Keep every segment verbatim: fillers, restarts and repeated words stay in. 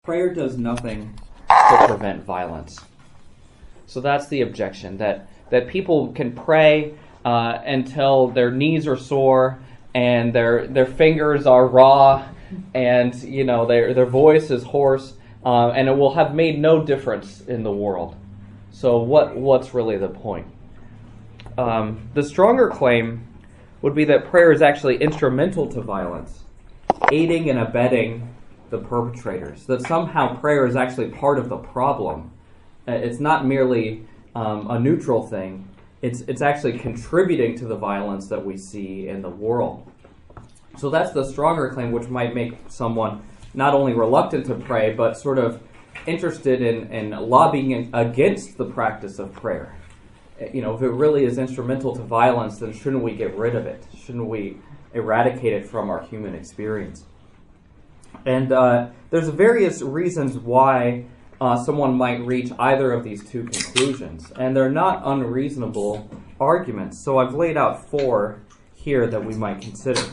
Prayer does nothing to prevent violence. So that's the objection, that, that people can pray uh, until their knees are sore and their their fingers are raw and you know their their voice is hoarse, uh, and it will have made no difference in the world. So what what's really the point? Um, the stronger claim would be that prayer is actually instrumental to violence, aiding and abetting the perpetrators, that somehow prayer is actually part of the problem. It's not merely um, a neutral thing. It's it's actually contributing to the violence that we see in the world. So that's the stronger claim, which might make someone not only reluctant to pray, but sort of interested in, in lobbying against the practice of prayer. You know, if it really is instrumental to violence, then shouldn't we get rid of it? Shouldn't we eradicate it from our human experience? And uh, there's various reasons why uh, someone might reach either of these two conclusions, and they're not unreasonable arguments. So I've laid out four here that we might consider.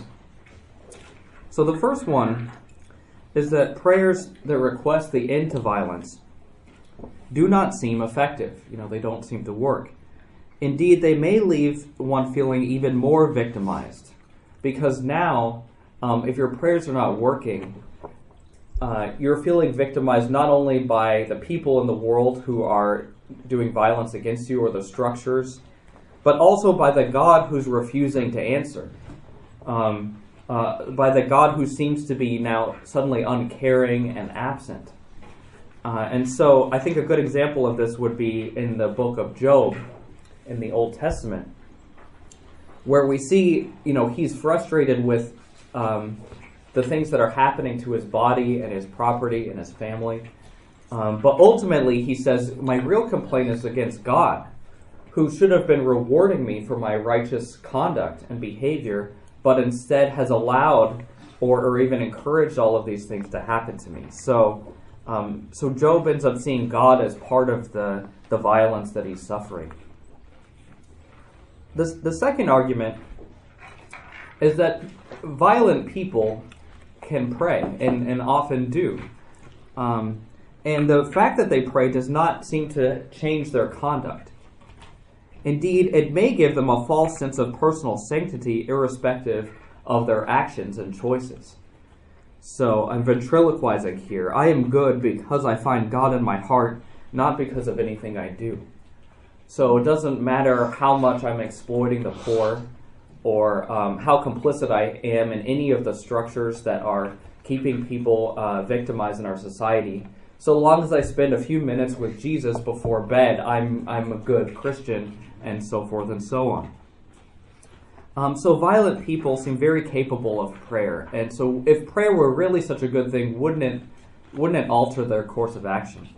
So the first one is that prayers that request the end to violence do not seem effective. You know, they don't seem to work. Indeed, they may leave one feeling even more victimized, because now, um, if your prayers are not working, Uh, you're feeling victimized not only by the people in the world who are doing violence against you or the structures, but also by the God who's refusing to answer, um, uh, by the God who seems to be now suddenly uncaring and absent. Uh, and so I think a good example of this would be in the book of Job in the Old Testament, where we see, you know, he's frustrated with Um, the things that are happening to his body and his property and his family. Um, but ultimately, he says, my real complaint is against God, who should have been rewarding me for my righteous conduct and behavior, but instead has allowed or, or even encouraged all of these things to happen to me. So um, so Job ends up seeing God as part of the, the violence that he's suffering. The, the second argument is that violent people can pray, and, and often do. Um, and the fact that they pray does not seem to change their conduct. Indeed, it may give them a false sense of personal sanctity irrespective of their actions and choices. So I'm ventriloquizing here. I am good because I find God in my heart, not because of anything I do. So it doesn't matter how much I'm exploiting the poor, or um, how complicit I am in any of the structures that are keeping people uh, victimized in our society. So long as I spend a few minutes with Jesus before bed, I'm I'm a good Christian, and so forth and so on. Um, so violent people seem very capable of prayer, and so if prayer were really such a good thing, wouldn't it wouldn't it alter their course of action?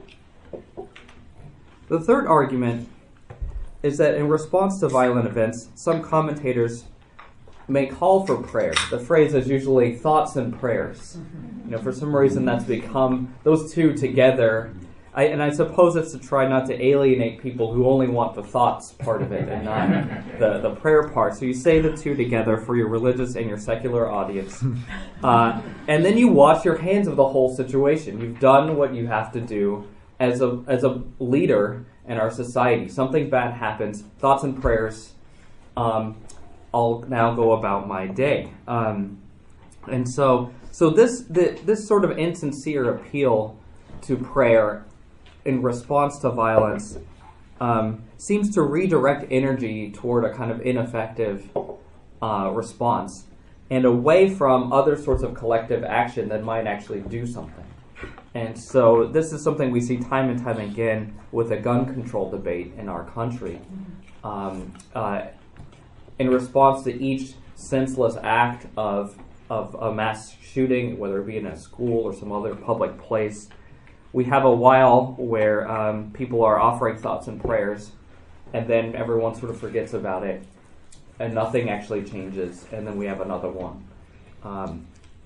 The third argument is that in response to violent events, some commentators may call for prayer. The phrase is usually thoughts and prayers. You know, for some reason that's become those two together. I, and I suppose it's to try not to alienate people who only want the thoughts part of it and not the, the prayer part. So you say the two together for your religious and your secular audience. Uh, and then you wash your hands of the whole situation. You've done what you have to do as a as a leader in our society. Something bad happens, thoughts and prayers, um, I'll now go about my day. Um, and so so this the, this sort of insincere appeal to prayer in response to violence um, seems to redirect energy toward a kind of ineffective uh, response and away from other sorts of collective action that might actually do something. And so this is something we see time and time again with the gun control debate in our country. Um, uh, in response to each senseless act of, of a mass shooting, whether it be in a school or some other public place, we have a while where um, people are offering thoughts and prayers, and then everyone sort of forgets about it, and nothing actually changes, and then we have another one. Um,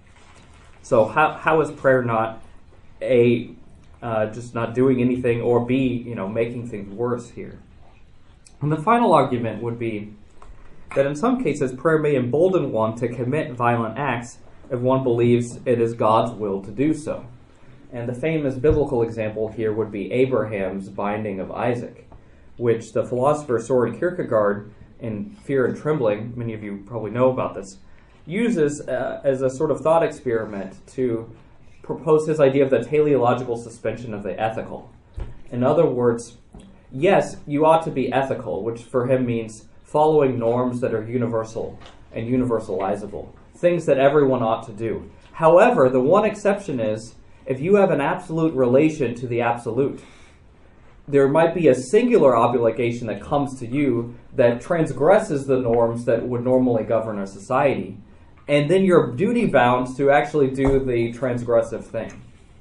so how how is prayer not A, uh, just not doing anything, or B, you know, making things worse here? And the final argument would be that in some cases prayer may embolden one to commit violent acts if one believes it is God's will to do so. And the famous biblical example here would be Abraham's binding of Isaac, which the philosopher Soren Kierkegaard, in Fear and Trembling, many of you probably know about this, uses uh, as a sort of thought experiment to propose his idea of the teleological suspension of the ethical. In other words, yes, you ought to be ethical, which for him means following norms that are universal and universalizable, things that everyone ought to do. However, the one exception is if you have an absolute relation to the absolute, there might be a singular obligation that comes to you that transgresses the norms that would normally govern a society, and then you're duty bound to actually do the transgressive thing.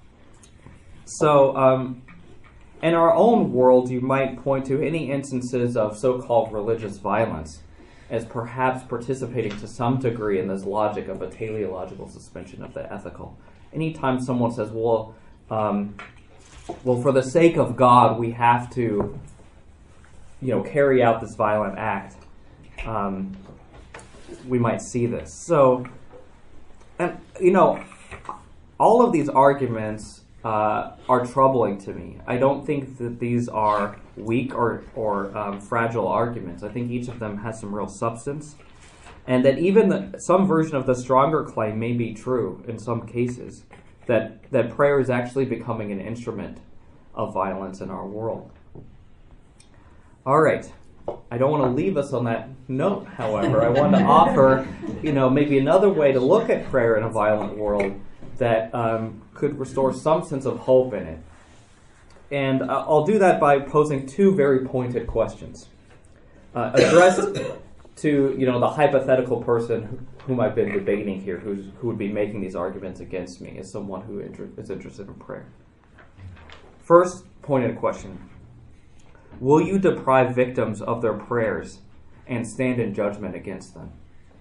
So, um, in our own world, you might point to any instances of so-called religious violence as perhaps participating to some degree in this logic of a teleological suspension of the ethical. Anytime someone says, well, um, well, for the sake of God, we have to, you know, carry out this violent act, um, we might see this. So, and, you know, all of these arguments uh, are troubling to me. I don't think that these are weak or, or um, fragile arguments. I think each of them has some real substance. And that even the, some version of the stronger claim may be true in some cases, that, that prayer is actually becoming an instrument of violence in our world. All right. I don't want to leave us on that note, however. I want to offer, you know, maybe another way to look at prayer in a violent world that um, could restore some sense of hope in it. And uh, I'll do that by posing two very pointed questions, uh, addressed to, you know, the hypothetical person whom I've been debating here, who's, who would be making these arguments against me as someone who inter- is interested in prayer. First pointed question: will you deprive victims of their prayers and stand in judgment against them?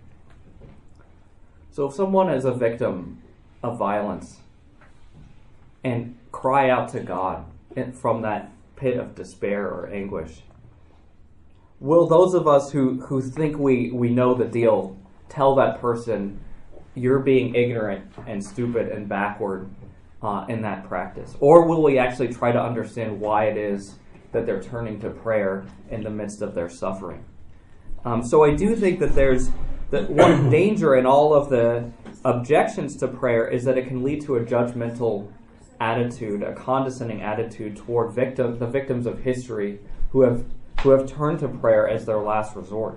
So if someone is a victim of violence and cry out to God from that pit of despair or anguish, will those of us who, who think we, we know the deal tell that person, you're being ignorant and stupid and backward uh, in that practice? Or will we actually try to understand why it is that they're turning to prayer in the midst of their suffering? Um, so I do think that there's that one danger in all of the objections to prayer is that it can lead to a judgmental attitude, a condescending attitude toward victim, the victims of history who have who have turned to prayer as their last resort.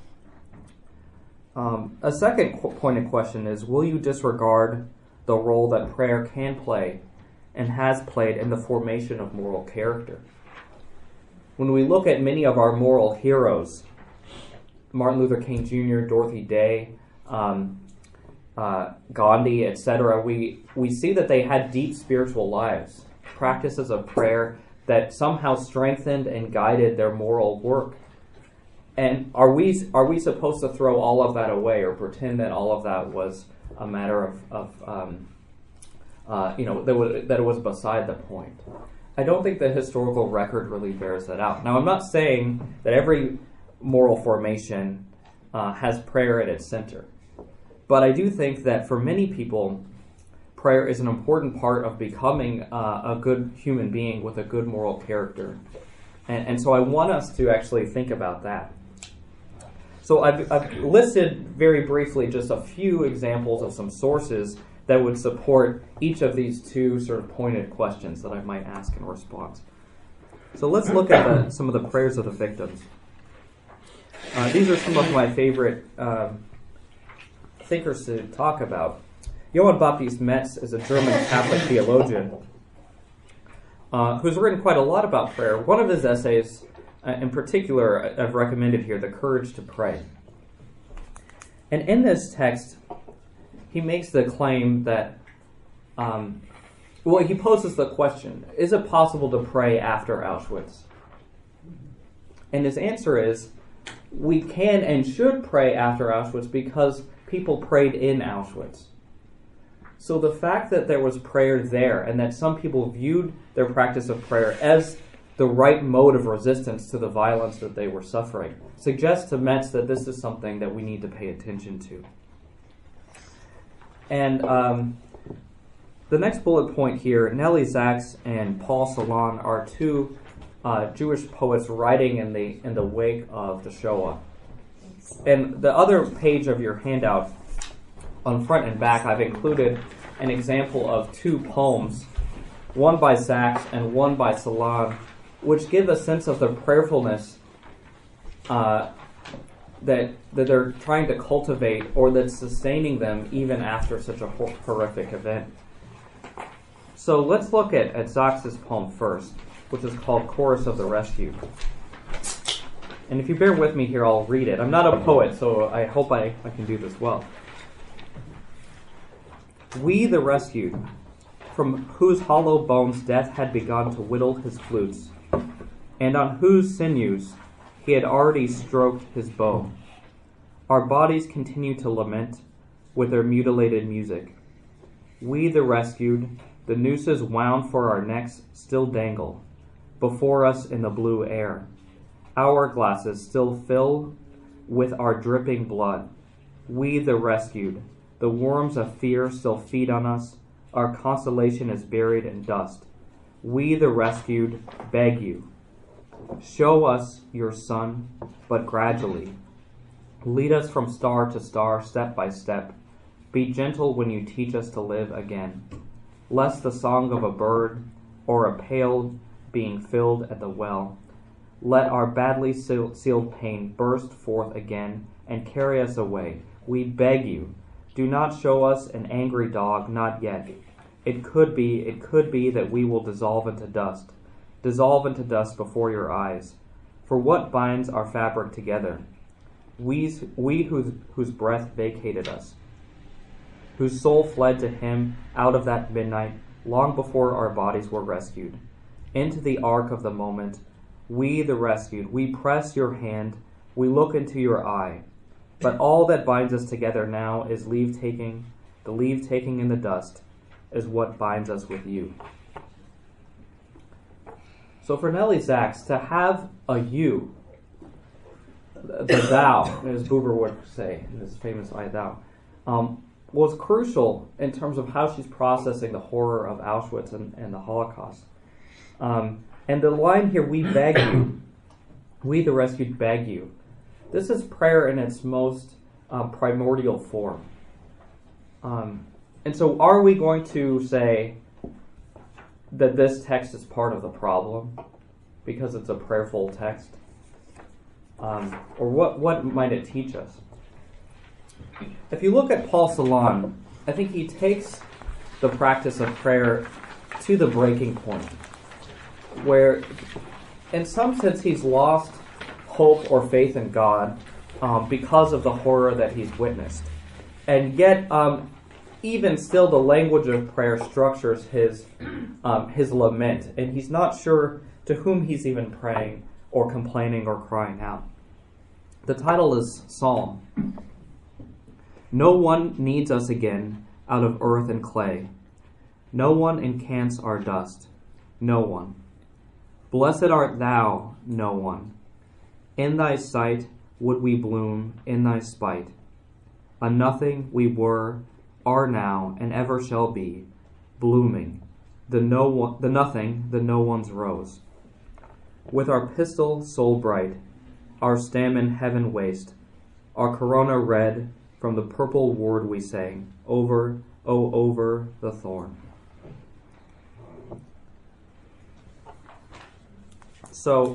Um, a second qu- pointed question is, will you disregard the role that prayer can play and has played in the formation of moral character? When we look at many of our moral heroes, Martin Luther King Junior, Dorothy Day, um, uh, Gandhi, et cetera, we, we see that they had deep spiritual lives, practices of prayer that somehow strengthened and guided their moral work. And are we are we supposed to throw all of that away or pretend that all of that was a matter of, of um, uh, you know, that, was, that it was beside the point? I don't think the historical record really bears that out. Now, I'm not saying that every moral formation uh, has prayer at its center. But I do think that for many people, prayer is an important part of becoming uh, a good human being with a good moral character. And, and so I want us to actually think about that. So I've, I've listed very briefly just a few examples of some sources that would support each of these two sort of pointed questions that I might ask in response. So let's look at the, some of the prayers of the victims. Uh, these are some of my favorite um, thinkers to talk about. Johann Baptist Metz is a German Catholic theologian uh, who's written quite a lot about prayer. One of his essays, uh, in particular, I've recommended here, The Courage to Pray. And in this text, he makes the claim that, um, well, he poses the question, is it possible to pray after Auschwitz? And his answer is, we can and should pray after Auschwitz because people prayed in Auschwitz. So the fact that there was prayer there and that some people viewed their practice of prayer as the right mode of resistance to the violence that they were suffering suggests to Metz that this is something that we need to pay attention to. And um, the next bullet point here, Nelly Sachs and Paul Celan are two uh, Jewish poets writing in the in the wake of the Shoah. And the other page of your handout, on front and back, I've included an example of two poems, one by Sachs and one by Celan, which give a sense of the prayerfulness uh, that that they're trying to cultivate, or that's sustaining them even after such a hor- horrific event. So let's look at, at Sachs's poem first, which is called Chorus of the Rescued. And if you bear with me here, I'll read it. I'm not a poet, so I hope I, I can do this well. We the rescued, from whose hollow bones death had begun to whittle his flutes, and on whose sinews he had already stroked his bow. Our bodies continue to lament with their mutilated music. We the rescued, the nooses wound for our necks still dangle before us in the blue air. Our glasses still fill with our dripping blood. We the rescued, the worms of fear still feed on us. Our consolation is buried in dust. We the rescued beg you, show us your sun, but gradually. Lead us from star to star, step by step. Be gentle when you teach us to live again. Lest the song of a bird or a pail being filled at the well, let our badly sealed pain burst forth again and carry us away. We beg you, do not show us an angry dog, not yet. It could be, it could be that we will dissolve into dust, dissolve into dust before your eyes. For what binds our fabric together? We, we whose, whose breath vacated us, whose soul fled to him out of that midnight, long before our bodies were rescued. Into the ark of the moment, we the rescued, we press your hand, we look into your eye. But all that binds us together now is leave-taking, the leave-taking in the dust is what binds us with you. So for Nelly Sachs, to have a you, the thou, as Buber would say in his famous I thou, um, was crucial in terms of how she's processing the horror of Auschwitz and, and the Holocaust. Um, and the line here, we beg you, we the rescued beg you. This is prayer in its most um, primordial form. Um, and so are we going to say that this text is part of the problem because it's a prayerful text? Um, or what, what might it teach us? If you look at Paul Celan, I think he takes the practice of prayer to the breaking point, where in some sense he's lost hope or faith in God um, because of the horror that he's witnessed. And yet, um, even still, the language of prayer structures his um, his lament, and he's not sure to whom he's even praying or complaining or crying out. The title is Psalm. No one needs us again out of earth and clay. No one encants our dust. No one. Blessed art thou, no one. In thy sight would we bloom, in thy spite. A nothing we were, are now, and ever shall be, blooming, the no one, the nothing, the no one's rose. With our pistol soul bright, our stamen heaven waste, our corona red, from the purple word we sang, over, oh, over the thorn. So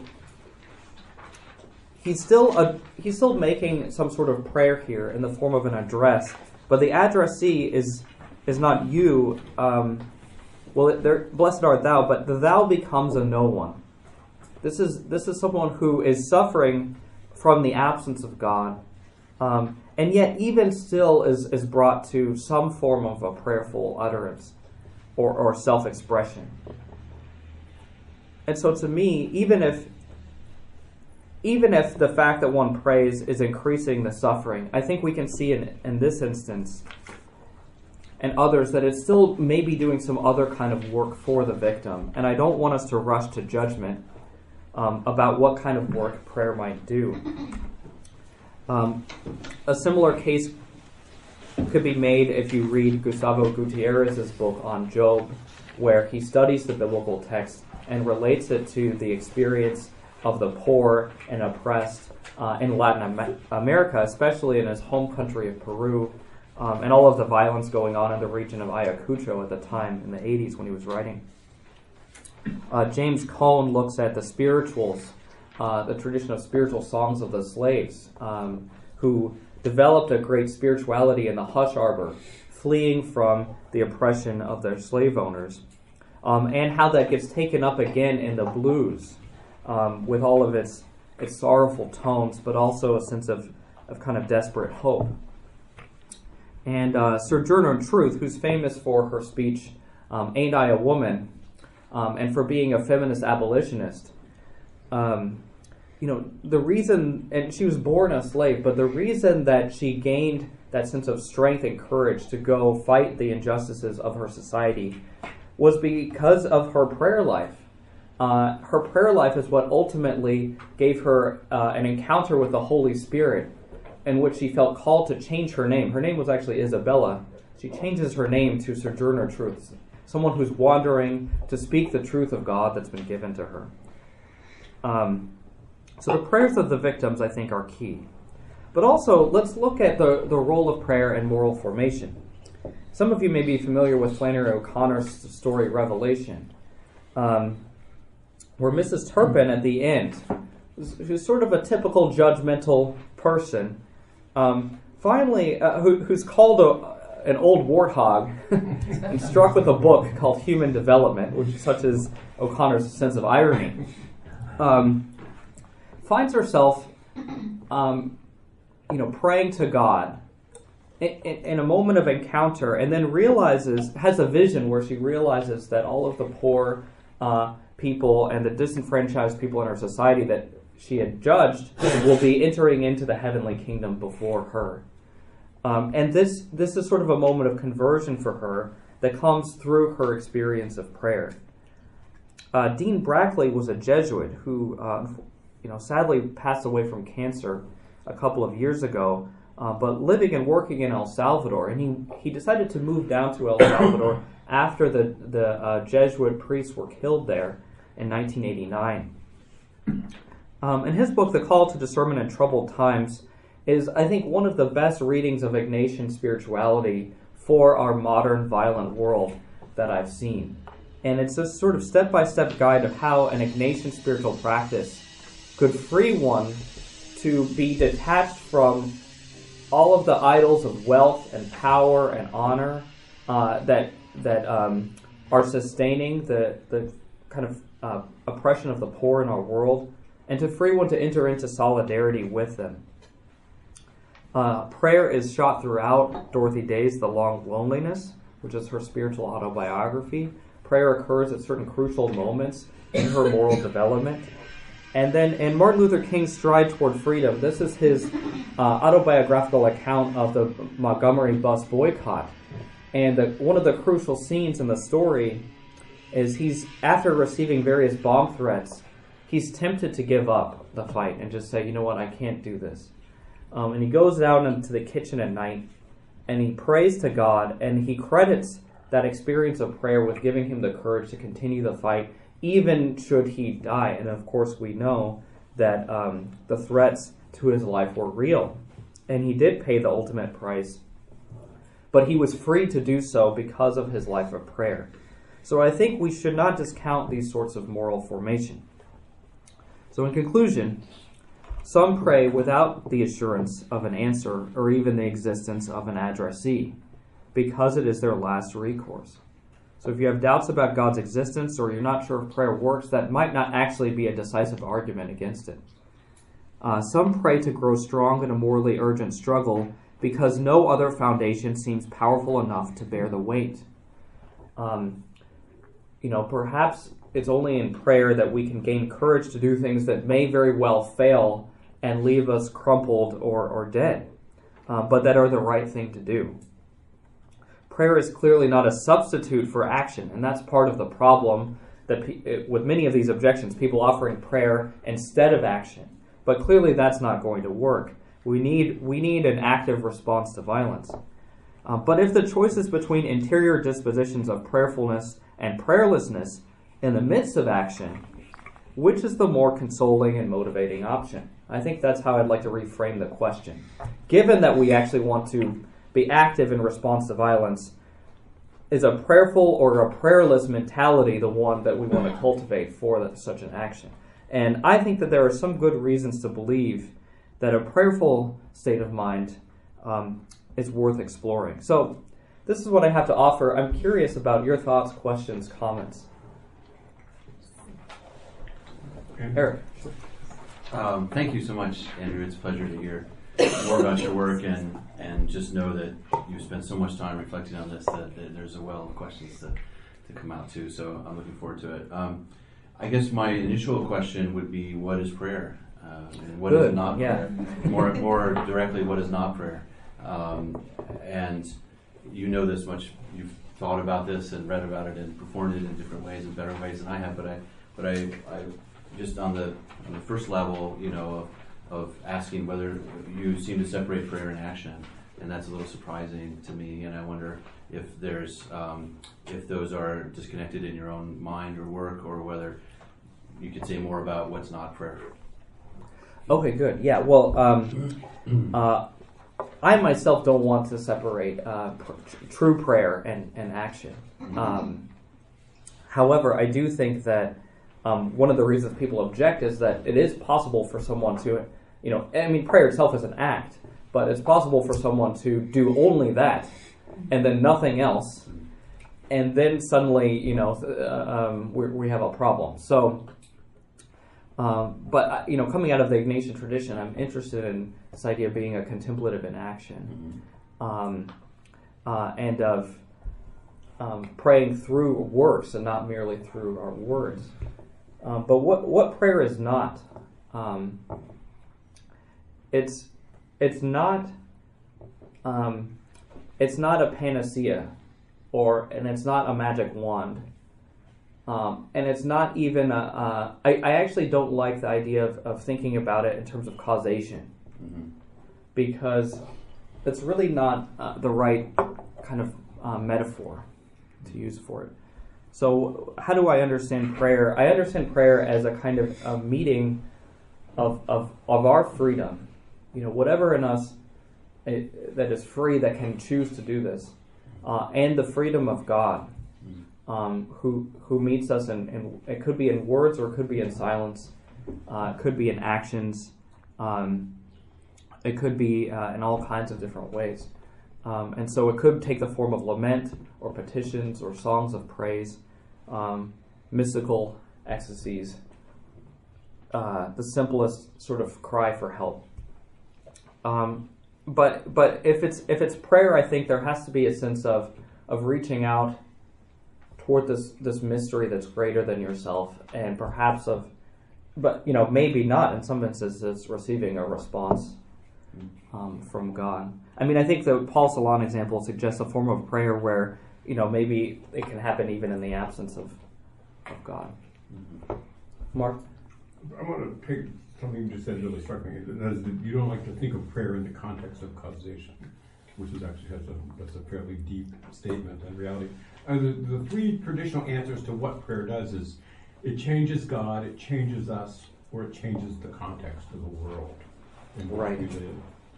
he's still a, he's still making some sort of prayer here in the form of an address, but the addressee is is not you. Um, well, blessed art thou, but the thou becomes a no one. This is this is someone who is suffering from the absence of God, um, and yet even still is is brought to some form of a prayerful utterance or, or self-expression. And so to me, even if even if the fact that one prays is increasing the suffering, I think we can see in, in this instance and others that it's still maybe doing some other kind of work for the victim. And I don't want us to rush to judgment um, about what kind of work prayer might do. Um, a similar case could be made if you read Gustavo Gutierrez's book on Job, where he studies the biblical text and relates it to the experience of the poor and oppressed uh, in Latin Am- America, especially in his home country of Peru, um, and all of the violence going on in the region of Ayacucho at the time in the eighties when he was writing. Uh, James Cone looks at the spirituals, uh, the tradition of spiritual songs of the slaves, um, who developed a great spirituality in the hush arbor, fleeing from the oppression of their slave owners, um, and how that gets taken up again in the blues, um, with all of its its sorrowful tones, but also a sense of, of kind of desperate hope. And uh, Sojourner Truth, who's famous for her speech, um, Ain't I a Woman, um, and for being a feminist abolitionist, um, you know, the reason, and she was born a slave, but the reason that she gained that sense of strength and courage to go fight the injustices of her society was because of her prayer life. Uh, her prayer life is what ultimately gave her uh, an encounter with the Holy Spirit, in which she felt called to change her name. Her name was actually Isabella. She changes her name to Sojourner Truth, someone who's wandering to speak the truth of God that's been given to her. Um, so the prayers of the victims, I think, are key. But also, let's look at the, the role of prayer in moral formation. Some of you may be familiar with Flannery O'Connor's story, Revelation, um, where Missus Turpin at the end, who's sort of a typical judgmental person, um, finally, uh, who, who's called a, an old warthog and struck with a book called Human Development, which is such as O'Connor's sense of irony, um, finds herself, um, you know, praying to God in, in, in a moment of encounter, and then realizes, has a vision where she realizes that all of the poor uh, people and the disenfranchised people in our society that she had judged will be entering into the heavenly kingdom before her. Um, and this this is sort of a moment of conversion for her that comes through her experience of prayer. Uh, Dean Brackley was a Jesuit who, uh, you know, sadly passed away from cancer a couple of years ago, uh, but living and working in El Salvador. And he, he decided to move down to El Salvador after the, the uh, Jesuit priests were killed there in nineteen eighty-nine. Um, in his book, The Call to Discernment in Troubled Times, is, I think, one of the best readings of Ignatian spirituality for our modern violent world that I've seen. And it's a sort of step-by-step guide of how an Ignatian spiritual practice could free one to be detached from all of the idols of wealth and power and honor uh, that that um, are sustaining the, the kind of uh, oppression of the poor in our world, and to free one to enter into solidarity with them. Uh, prayer is shot throughout Dorothy Day's The Long Loneliness, which is her spiritual autobiography. Prayer occurs at certain crucial moments in her moral development. And then in Martin Luther King's Stride Toward Freedom, this is his uh, autobiographical account of the Montgomery bus boycott. And the, one of the crucial scenes in the story is he's, after receiving various bomb threats, he's tempted to give up the fight and just say, you know what, I can't do this. Um, and he goes down into the kitchen at night and he prays to God, and he credits that experience of prayer with giving him the courage to continue the fight, even should he die. And of course we know that um, the threats to his life were real. And he did pay the ultimate price. But he was free to do so because of his life of prayer. So I think we should not discount these sorts of moral formation. So in conclusion, some pray without the assurance of an answer or even the existence of an addressee, because it is their last recourse. So if you have doubts about God's existence, or you're not sure if prayer works, that might not actually be a decisive argument against it. Uh, some pray to grow strong in a morally urgent struggle because no other foundation seems powerful enough to bear the weight. Um, you know, perhaps it's only in prayer that we can gain courage to do things that may very well fail and leave us crumpled or, or dead, uh, but that are the right thing to do. Prayer is clearly not a substitute for action, and that's part of the problem that pe- with many of these objections, people offering prayer instead of action. But clearly that's not going to work. We need we need an active response to violence. Uh, but if the choice is between interior dispositions of prayerfulness and prayerlessness in the midst of action, which is the more consoling and motivating option? I think that's how I'd like to reframe the question. Given that we actually want to be active in response to violence, is a prayerful or a prayerless mentality the one that we want to cultivate for the, such an action? And I think that there are some good reasons to believe that a prayerful state of mind um, is worth exploring. So this is what I have to offer. I'm curious about your thoughts, questions, comments. Eric. Um, thank you so much, Andrew. It's a pleasure to hear more about your work, and, and just know that you've spent so much time reflecting on this that, that there's a well of questions to, to come out too. So I'm looking forward to it. Um, I guess my initial question would be, what is prayer? Uh, and what Good. is not Yeah. prayer? More, more directly, what is not prayer? Um, and you know this much. You've thought about this and read about it and performed it in different ways and better ways than I have. But I, but I, I just on the on the first level, you know, of, of asking whether you seem to separate prayer and action, and that's a little surprising to me. And I wonder if there's um, if those are disconnected in your own mind or work, or whether you could say more about what's not prayer. Okay, good. Yeah, well, um, uh, I myself don't want to separate uh, pr- true prayer and, and action. Um, however, I do think that um, one of the reasons people object is that it is possible for someone to, you know, I mean, prayer itself is an act, but it's possible for someone to do only that and then nothing else, and then suddenly, you know, uh, um, we we have a problem. So. Um, but, you know, coming out of the Ignatian tradition, I'm interested in this idea of being a contemplative in action, um, uh, and of um, praying through works and not merely through our words. Um, but what what prayer is not? Um, it's it's not um, it's not a panacea, or and it's not a magic wand. Um, and it's not even, a, uh, I, I actually don't like the idea of, of thinking about it in terms of causation, mm-hmm. because it's really not uh, the right kind of uh, metaphor to use for it. So how do I understand prayer? I understand prayer as a kind of a meeting of, of, of our freedom, you know, whatever in us it, that is free, that can choose to do this, uh, and the freedom of God. Um, who who meets us, and in, in, it could be in words or it could be in silence, uh, it could be in actions, um, it could be uh, in all kinds of different ways. Um, and so it could take the form of lament or petitions or songs of praise, um, mystical ecstasies, uh, the simplest sort of cry for help. Um, but but if it's if it's prayer, I think there has to be a sense of of reaching out toward this this mystery that's greater than yourself, and perhaps of, but you know, maybe not in some instances, receiving a response um, from God. I mean, I think the Paul Celan example suggests a form of prayer where, you know, maybe it can happen even in the absence of of God. Mm-hmm. Mark? I want to take something you just said really struck me. That is that you don't like to think of prayer in the context of causation, which is actually has a, that's a fairly deep statement in reality. Uh, the, the three traditional answers to what prayer does is it changes God, it changes us, or it changes the context of the world in which right. we live.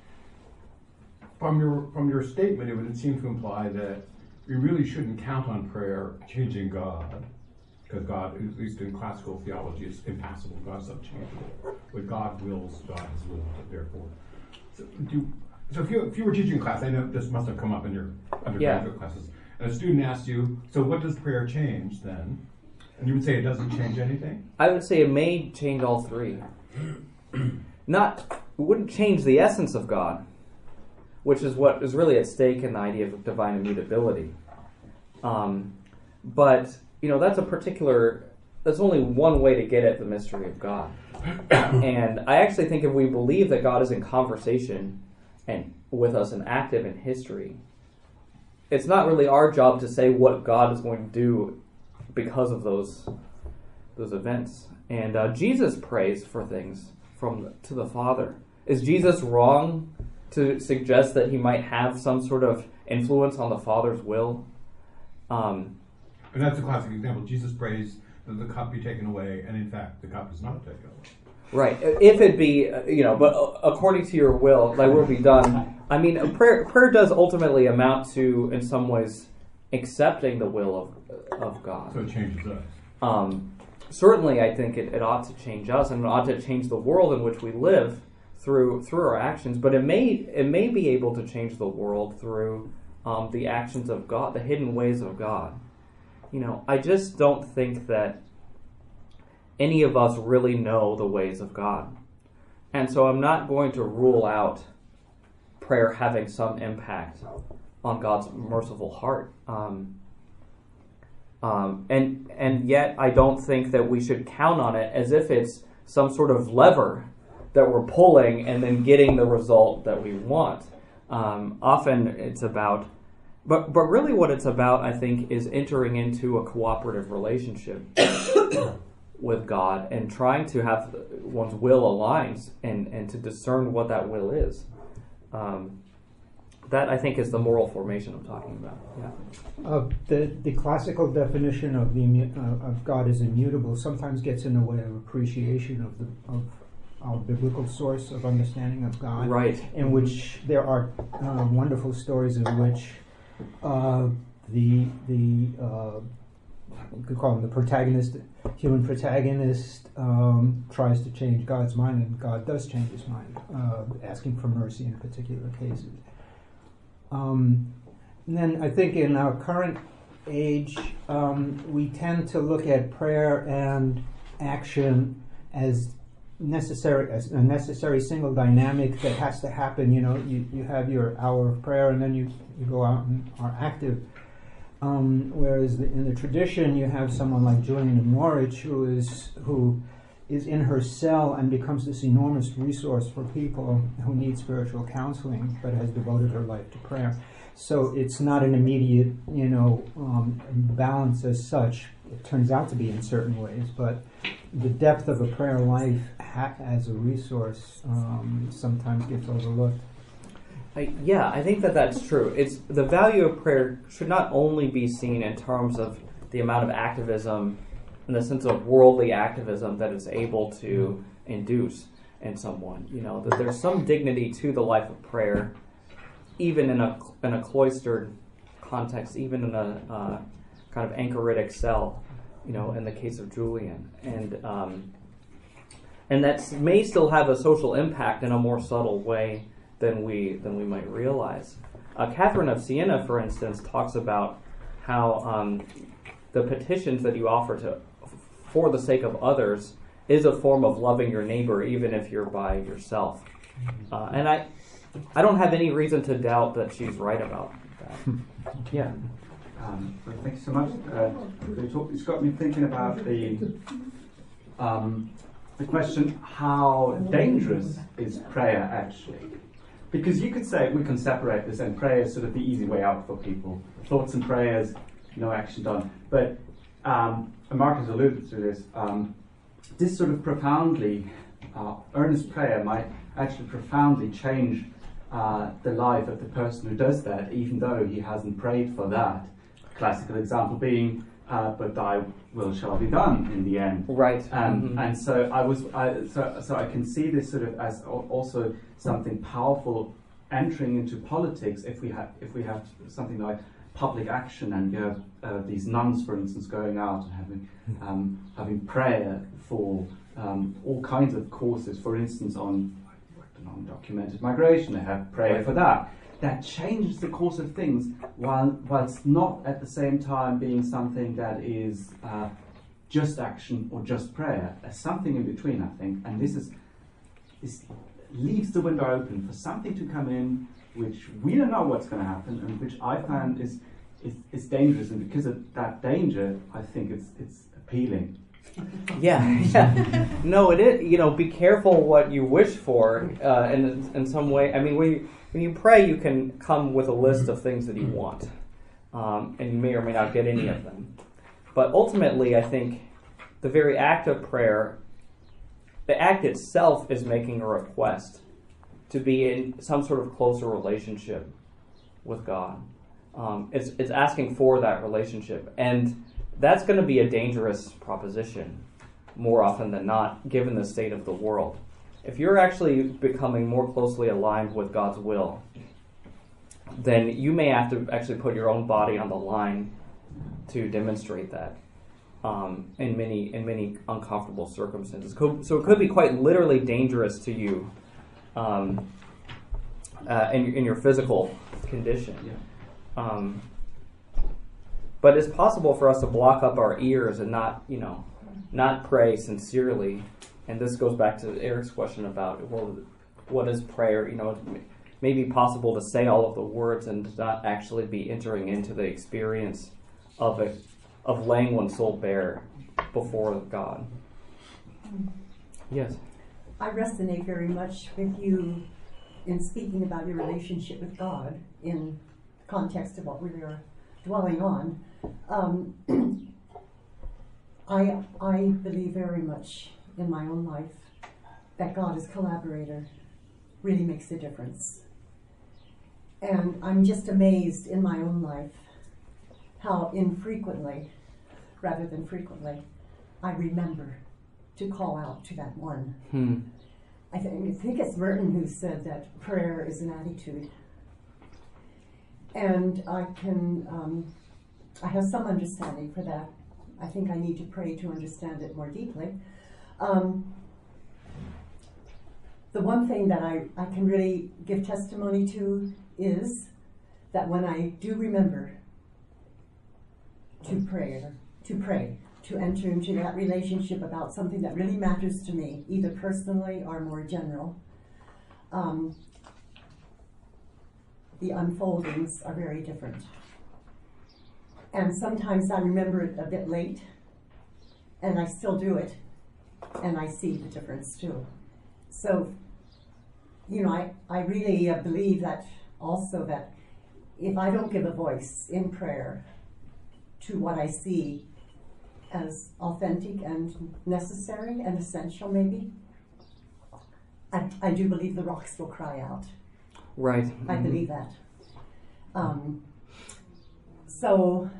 From your from your statement, it would seem to imply that we really shouldn't count on prayer changing God, because God, at least in classical theology, is impassible. God's unchangeable. What God wills, God has willed it, therefore. So, do, so if, you, if you were teaching class, I know this must have come up in your undergraduate yeah. classes, and a student asks you, so what does prayer change then? And you would say it doesn't change anything? I would say it may change all three. Not, it wouldn't change the essence of God, which is what is really at stake in the idea of divine immutability. Um, but, you know, that's a particular, that's only one way to get at the mystery of God. And I actually think if we believe that God is in conversation and with us and active in history, it's not really our job to say what God is going to do because of those those events. And uh, Jesus prays for things from the, to the Father. Is Jesus wrong to suggest that he might have some sort of influence on the Father's will. Um, And that's a classic example. Jesus prays that the cup be taken away, and in fact, the cup is not taken away. Right. If it be, uh, you know, but uh, according to your will, thy will be done. I mean, a prayer prayer does ultimately amount to, in some ways, accepting the will of of God. So it changes us. Um, certainly, I think it, it ought to change us, and it ought to change the world in which we live through through our actions. But it may it may be able to change the world through um, the actions of God, the hidden ways of God. You know, I just don't think that any of us really know the ways of God. And so I'm not going to rule out prayer having some impact on God's merciful heart. Um, um, and and yet I don't think that we should count on it as if it's some sort of lever that we're pulling and then getting the result that we want. Um, often it's about, but but really what it's about, I think, is entering into a cooperative relationship with God and trying to have one's will aligned and, and to discern what that will is. Um, that, I think, is the moral formation I'm talking about. Yeah. Uh, the the classical definition of the immu- uh, of God as immutable sometimes gets in the way of appreciation of the of our biblical source of understanding of God. Right. In which there are uh, wonderful stories in which uh, the the uh, you could call him the protagonist, human protagonist, um, tries to change God's mind, and God does change his mind, uh, asking for mercy in particular cases. Um, and then I think in our current age, um, we tend to look at prayer and action as necessary, as a necessary single dynamic that has to happen. You know, you, you have your hour of prayer, and then you, you go out and are active. Um, whereas the, in the tradition, you have someone like Julian of Norwich, who is who is in her cell and becomes this enormous resource for people who need spiritual counseling, but has devoted her life to prayer. So it's not an immediate, you know, um, balance as such. It turns out to be in certain ways, but the depth of a prayer life ha- as a resource um, sometimes gets overlooked. I, yeah, I think that that's true. It's the value of prayer should not only be seen in terms of the amount of activism, in the sense of worldly activism that it's able to induce in someone. You know, that there's some dignity to the life of prayer, even in a in a cloistered context, even in a uh, kind of anchoritic cell. You know, in the case of Julian, and um, and that may still have a social impact in a more subtle way than we than we might realize. Uh, Catherine of Siena, for instance, talks about how um, the petitions that you offer to for the sake of others is a form of loving your neighbor, even if you're by yourself. Uh, and I, I don't have any reason to doubt that she's right about that. Yeah. Um, well, thank you so much. Uh, you talk, it's got me thinking about the um, the question: how dangerous is prayer actually? Because you could say we can separate this, and prayer is sort of the easy way out for people. Thoughts and prayers, no action done. But um, and Mark has alluded to this. Um, this sort of profoundly uh, earnest prayer might actually profoundly change uh, the life of the person who does that, even though he hasn't prayed for that. Classical example being, uh, "But thy will shall be done" in the end. Right. Um, Mm-hmm. And so I was, I, so so I can see this sort of as al- also something powerful entering into politics. If we have, if we have something like public action, and you have uh, these nuns, for instance, going out and having um, having prayer for um, all kinds of causes. For instance, on undocumented migration, they have prayer Right. for that. That changes the course of things, while whilst not at the same time being something that is uh, just action or just prayer. There's something in between, I think, and this is this leaves the window open for something to come in which we don't know what's going to happen, and which I find is is, is dangerous. And because of that danger, I think it's it's appealing. Yeah, yeah. No, it is. You know, be careful what you wish for. Uh, in in some way, I mean, when you, when you pray, you can come with a list of things that you want, um, and you may or may not get any of them. But ultimately, I think the very act of prayer, the act itself, is making a request to be in some sort of closer relationship with God. Um, it's, it's asking for that relationship. And that's going to be a dangerous proposition more often than not, given the state of the world. If you're actually becoming more closely aligned with God's will, then you may have to actually put your own body on the line to demonstrate that um, in many in many uncomfortable circumstances. So it could be quite literally dangerous to you um, uh, in, in your physical condition. Yeah. Um, but it's possible for us to block up our ears and not, you know, not pray sincerely. And this goes back to Eric's question about, well, what is prayer? You know, it may be possible to say all of the words and not actually be entering into the experience of it, of laying one's soul bare before God. Yes? I resonate very much with you in speaking about your relationship with God in context of what we were dwelling on. Um, I, I believe very much in my own life that God as collaborator really makes a difference. And I'm just amazed in my own life how infrequently, rather than frequently, I remember to call out to that one. Hmm. I, th- I think it's Merton who said that prayer is an attitude. And I can, um, I have some understanding for that. I think I need to pray to understand it more deeply. Um, the one thing that I, I can really give testimony to is that when I do remember to pray, to pray, to enter into that relationship about something that really matters to me, either personally or more general, um, the unfoldings are very different. And sometimes I remember it a bit late, and I still do it, and I see the difference too. So, you know, I, I really uh, believe that also that if I don't give a voice in prayer to what I see as authentic and necessary and essential maybe, I, I do believe the rocks will cry out. Right. I Mm-hmm. believe that. Um, so,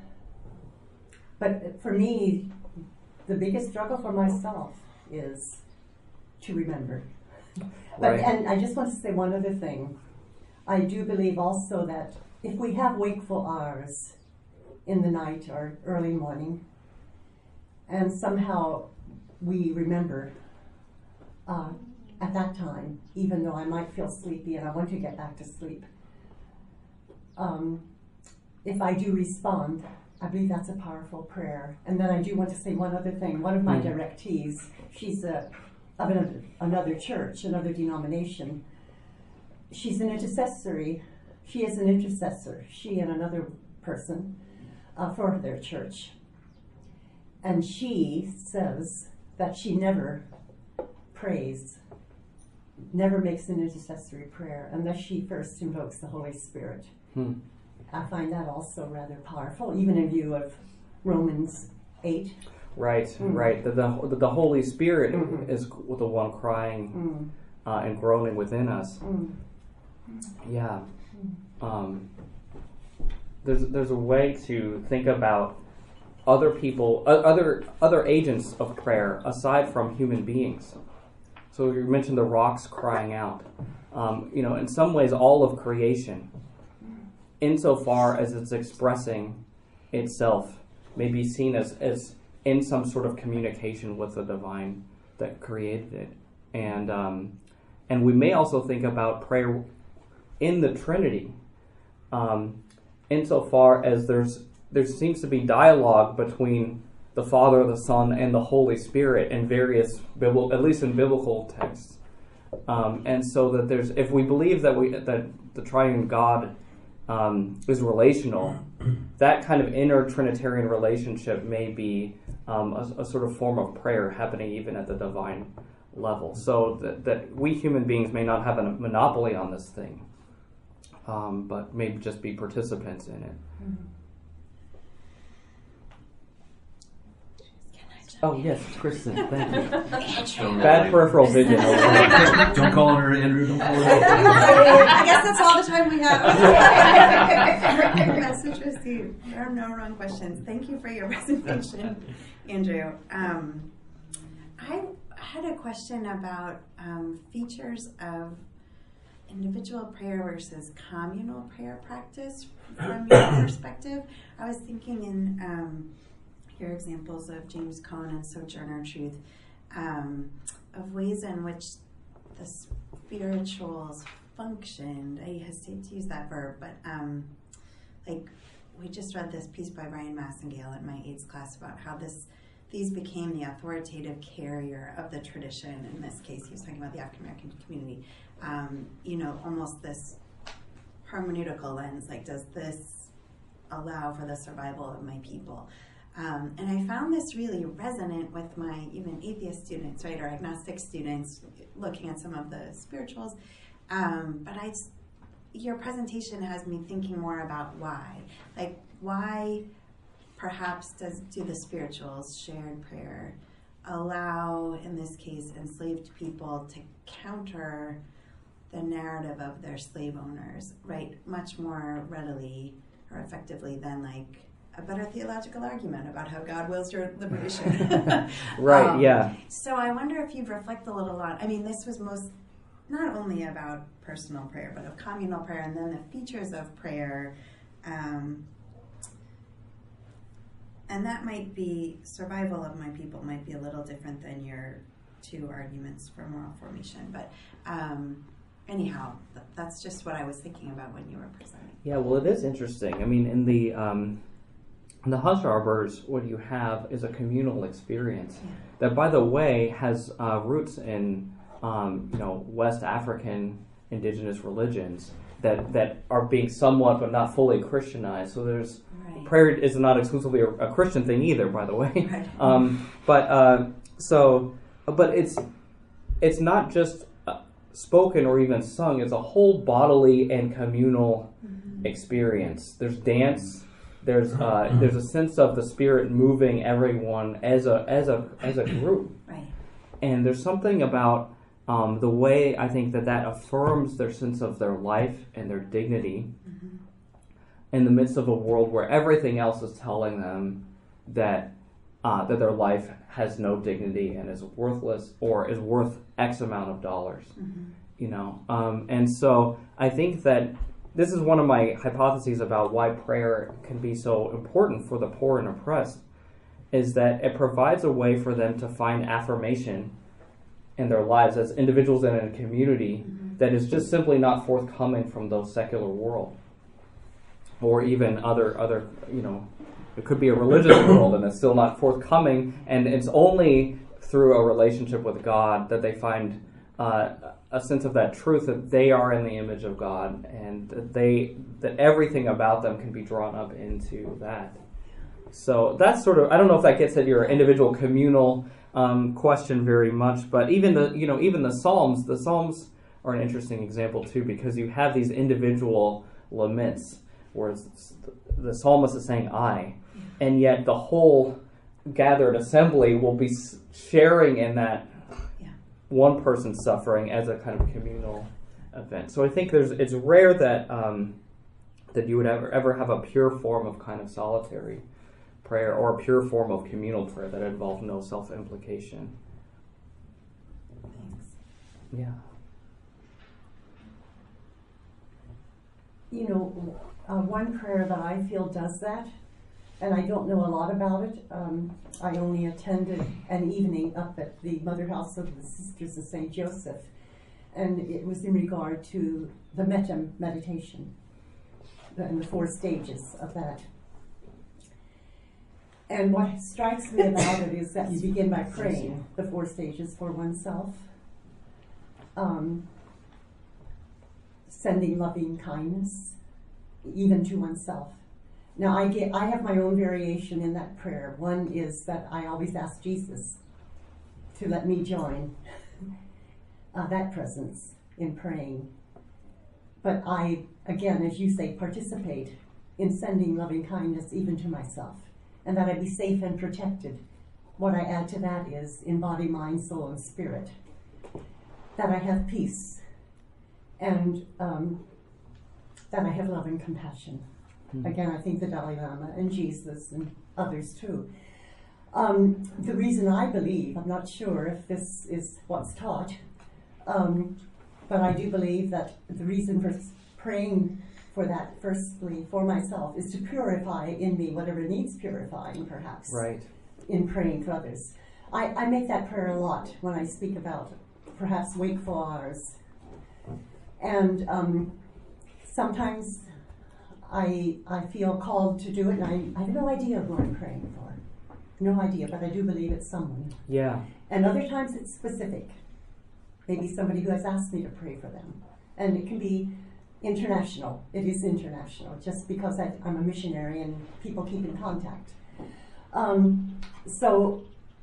but for me, the biggest struggle for myself is to remember. But Right. and I just want to say one other thing. I do believe also that if we have wakeful hours in the night or early morning, and somehow we remember uh, at that time, even though I might feel sleepy and I want to get back to sleep, um, if I do respond, I believe that's a powerful prayer. And then I do want to say one other thing. One of my Mm. directees, she's a, of another, another church, another denomination. She's an intercessory. She is an intercessor, she and another person, uh, for their church. And she says that she never prays, never makes an intercessory prayer unless she first invokes the Holy Spirit. Hmm. I find that also rather powerful, even in view of Romans eight. Right, Mm. right. The, the, the Holy Spirit Mhm. is the one crying Mm. uh, and groaning within us. Mm. Yeah. Um, there's there's a way to think about other people, uh, other other agents of prayer aside from human beings. So you mentioned the rocks crying out. Um, you know, in some ways, all of creation, insofar as it's expressing itself, may be seen as, as in some sort of communication with the divine that created it. And um, and we may also think about prayer in the Trinity, um, insofar as there's there seems to be dialogue between the Father, the Son, and the Holy Spirit in various, bibl- at least in biblical texts. Um, and so that there's, if we believe that we that the triune God um, is relational, that kind of inner Trinitarian relationship may be um, a, a sort of form of prayer happening even at the divine level. So that, that we human beings may not have a monopoly on this thing, um, but maybe just be participants in it. Mm. Can I just Oh, yes, Kristen, thank you. Don't Bad really- peripheral vision over there. Don't call her Andrew. Don't call her. I guess that's all the time we have. Message received. There are no wrong questions. Thank you for your presentation, Andrew. Um, I had a question about um, features of individual prayer versus communal prayer practice from your perspective. I was thinking in um, your examples of James Cone and Sojourner Truth, um, of ways in which the spirituals functioned. I hesitate to use that verb, but um, like we just read this piece by Brian Massengale in my AIDS class about how this these became the authoritative carrier of the tradition. In this case, he was talking about the African American community. Um, you know, almost this hermeneutical lens, like, does this allow for the survival of my people? Um, and I found this really resonant with my even atheist students, right, or agnostic students, looking at some of the spirituals. Um, but I, your presentation has me thinking more about why. Like, why perhaps does do the spirituals, shared prayer, allow, in this case, enslaved people to counter the narrative of their slave owners, right, much more readily or effectively than, like, a better theological argument about how God wills your liberation. Right, um, yeah. So I wonder if you'd reflect a little on, I mean, this was most, not only about personal prayer, but of communal prayer, and then the features of prayer. Um, and that might be, survival of my people might be a little different than your two arguments for moral formation. But um, anyhow, th- that's just what I was thinking about when you were presenting. Yeah, well, it is interesting. I mean, in the um, in the hush arbors, what you have is a communal experience Yeah. that, by the way, has uh, roots in um, you know West African indigenous religions that that are being somewhat but not fully Christianized. So there's Right. prayer is not exclusively a, a Christian thing either, by the way. Right. Um, but uh, so, but it's it's not just uh, spoken or even sung. It's a whole bodily and communal Mm-hmm. experience. There's dance. There's uh, there's a sense of the Spirit moving everyone as a as a as a group. Right. And there's something about um, the way I think that that affirms their sense of their life and their dignity Mm-hmm. in the midst of a world where everything else is telling them that uh, that their life has no dignity and is worthless or is worth X amount of dollars. Mm-hmm. You know, um, and so I think that this is one of my hypotheses about why prayer can be so important for the poor and oppressed, is that it provides a way for them to find affirmation in their lives as individuals and in a community Mm-hmm. that is just simply not forthcoming from the secular world, or even other other you know, it could be a religious world and it's still not forthcoming, and it's only through a relationship with God that they find uh, a sense of that truth that they are in the image of God, and that they that everything about them can be drawn up into that. So that's sort of, I don't know if that gets at your individual communal um, question very much, but even the you know even the Psalms, the Psalms are an interesting example too, because you have these individual laments where it's, the psalmist is saying I, and yet the whole gathered assembly will be sharing in that Yeah. one person's suffering as a kind of communal event. So I think there's it's rare that um, that you would ever ever have a pure form of kind of solitary prayer or a pure form of communal prayer that involves no self-implication. Thanks. Yeah. You know, uh, one prayer that I feel does that, and I don't know a lot about it. Um, I only attended an evening up at the Mother House of the Sisters of Saint Joseph, and it was in regard to the metta meditation and the four stages of that. And what strikes me about it is that you begin by praying the four stages for oneself, um, sending loving kindness, even to oneself. Now, I get, I have my own variation in that prayer. One is that I always ask Jesus to let me join uh, that presence in praying. But I, again, as you say, participate in sending loving kindness even to myself, and that I be safe and protected what I add to that is in body, mind, soul, and spirit, that I have peace, and um, that I have love and compassion. Mm-hmm. Again, I think the Dalai Lama and Jesus and others too. Um, the reason I believe, I'm not sure if this is what's taught, um, but I do believe that the reason for praying for that, firstly, for myself, is to purify in me whatever needs purifying, perhaps. Right. In praying for others. I, I make that prayer a lot when I speak about perhaps wakeful hours. And um, sometimes I, I feel called to do it, and I, I have no idea who I'm praying for. No idea, but I do believe it's someone. Yeah. And other times it's specific. Maybe somebody who has asked me to pray for them. And it can be international. It is international, just because I, I'm a missionary and people keep in contact. Um, so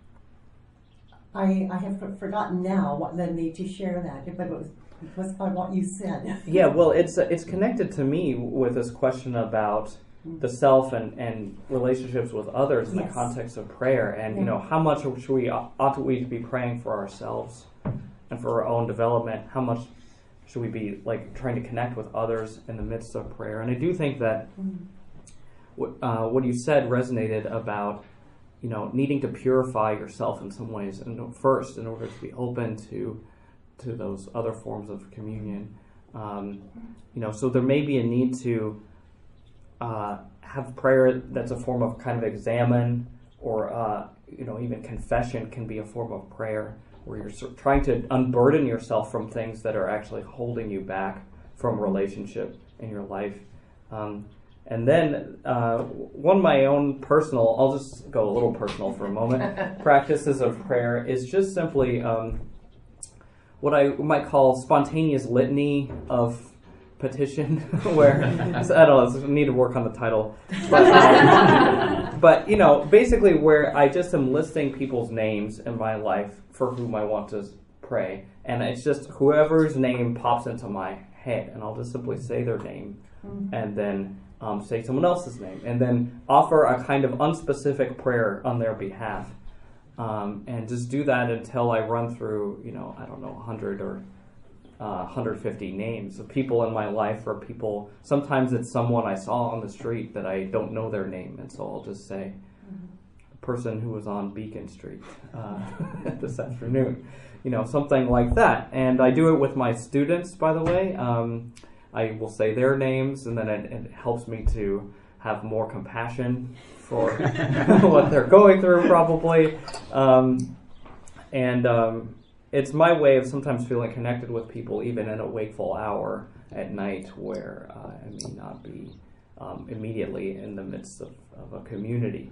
I, I have f- forgotten now what led me to share that, but it was, it was by what you said. Yeah, well, it's it's connected to me with this question about the self and, and relationships with others in Yes. the context of prayer, and Yeah. you know, how much should we ought we to be praying for ourselves and for our own development? How much should we be like trying to connect with others in the midst of prayer? And I do think that Mm. Uh, what you said resonated about, you know, needing to purify yourself in some ways, and first, in order to be open to to those other forms of communion. Um, you know, so there may be a need to uh, have prayer that's a form of kind of examine, or uh, you know, even confession can be a form of prayer where you're sort of trying to unburden yourself from things that are actually holding you back from relationship in your life. Um, And then uh, one of my own personal, I'll just go a little personal for a moment, practices of prayer is just simply um, what I might call spontaneous litany of petition, where, I don't know, I need to work on the title. But, um, but, you know, basically where I just am listing people's names in my life for whom I want to pray. And it's just whoever's name pops into my head, and I'll just simply say their name, mm-hmm. and then Um, say someone else's name, and then offer a kind of unspecific prayer on their behalf, um, and just do that until I run through, you know, I don't know, one hundred or uh, one hundred fifty names of people in my life, or people. Sometimes it's someone I saw on the street that I don't know their name, and so I'll just say, mm-hmm. the person who was on Beacon Street uh, this afternoon, you know, something like that. And I do it with my students, by the way. Um, I will say their names, and then it, it helps me to have more compassion for what they're going through, probably. Um, and um, it's my way of sometimes feeling connected with people, even in a wakeful hour at night, where uh, I may not be um, immediately in the midst of, of a community.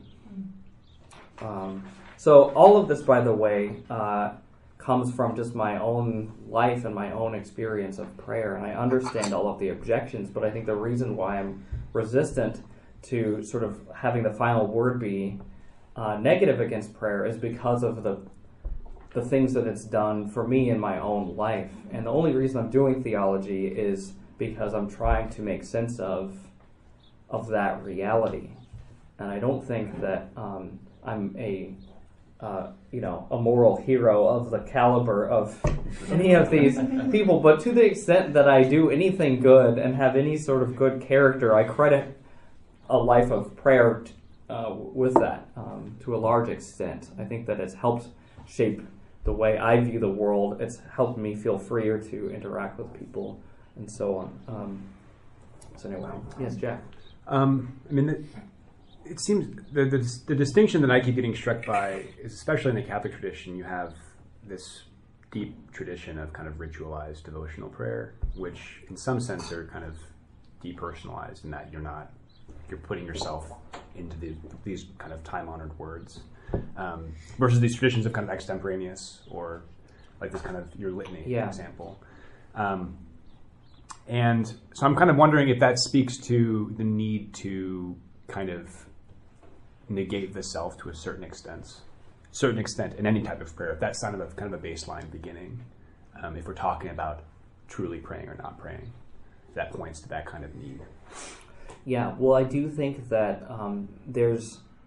Um, so all of this, by the way, uh, comes from just my own life and my own experience of prayer, and I understand all of the objections, but I think the reason why I'm resistant to sort of having the final word be uh, negative against prayer is because of the the things that it's done for me in my own life. And the only reason I'm doing theology is because I'm trying to make sense of of that reality. And I don't think that um, I'm a uh, you know a moral hero of the caliber of any of these people, but to the extent that I do anything good and have any sort of good character, I credit a life of prayer uh, with that um, to a large extent. I think that it's helped shape the way I view the world. It's helped me feel freer to interact with people and so on. Um, so anyway, yes, Jack. Um, I mean, the, it seems the, the the distinction that I keep getting struck by is, especially in the Catholic tradition, you have this deep tradition of kind of ritualized devotional prayer, which in some sense are kind of depersonalized in that you're not you're putting yourself into the, these kind of time-honored words, um, versus these traditions of kind of extemporaneous, or like this kind of your litany yeah. example. Um, and so I'm kind of wondering if that speaks to the need to kind of negate the self to a certain extent, certain extent in any type of prayer. If that's kind of a kind of a baseline beginning, um, if we're talking about truly praying or not praying, that points to that kind of need. Yeah, well, I do think that um, there's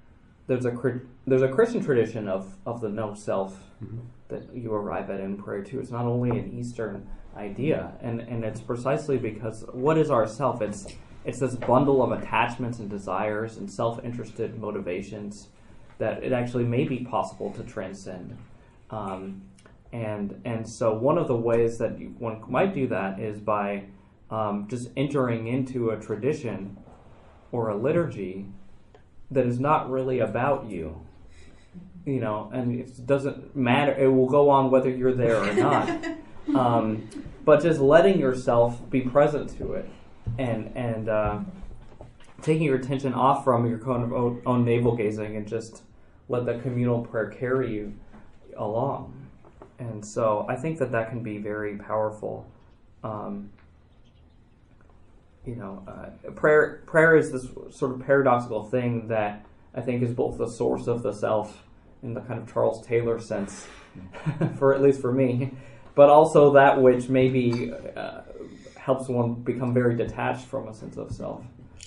there's a cri- there's a Christian tradition of, of the no self Mhm. that you arrive at in prayer too. It's not only an Eastern idea, and, and it's precisely because what is our self? It's it's this bundle of attachments and desires and self-interested motivations that it actually may be possible to transcend. Um, and and so one of the ways that you, one might do that is by um, just entering into a tradition or a liturgy that is not really about you. You know, and it doesn't matter. It will go on whether you're there or not. Um, but just letting yourself be present to it, and and uh, taking your attention off from your own, own navel gazing, and just let that communal prayer carry you along. And so I think that that can be very powerful. Um, you know, uh, prayer prayer is this sort of paradoxical thing that I think is both the source of the self in the kind of Charles Taylor sense, for at least for me, but also that which maybe uh, helps one become very detached from a sense of self.